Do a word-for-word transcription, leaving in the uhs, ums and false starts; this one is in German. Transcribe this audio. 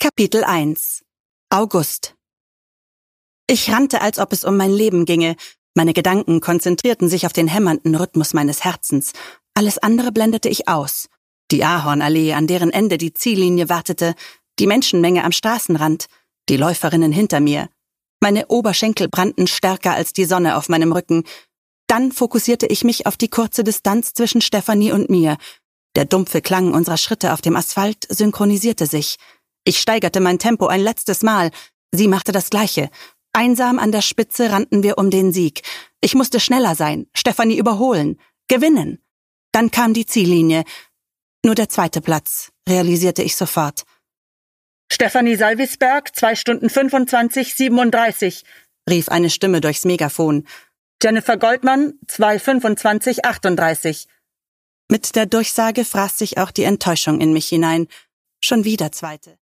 Kapitel eins. August. Ich rannte, als ob es um mein Leben ginge. Meine Gedanken konzentrierten sich auf den hämmernden Rhythmus meines Herzens. Alles andere blendete ich aus. Die Ahornallee, an deren Ende die Ziellinie wartete, die Menschenmenge am Straßenrand, die Läuferinnen hinter mir. Meine Oberschenkel brannten stärker als die Sonne auf meinem Rücken. Dann fokussierte ich mich auf die kurze Distanz zwischen Stefanie und mir. Der dumpfe Klang unserer Schritte auf dem Asphalt synchronisierte sich. Ich steigerte mein Tempo ein letztes Mal. Sie machte das Gleiche. Einsam an der Spitze rannten wir um den Sieg. Ich musste schneller sein, Stefanie überholen, gewinnen. Dann kam die Ziellinie. Nur der zweite Platz, realisierte ich sofort. Stefanie Salvisberg, zwei Stunden fünfundzwanzig, siebenunddreißig, rief eine Stimme durchs Megafon. Jennifer Goldmann, zwei fünfundzwanzig, achtunddreißig. Mit der Durchsage fraß sich auch die Enttäuschung in mich hinein. Schon wieder Zweite.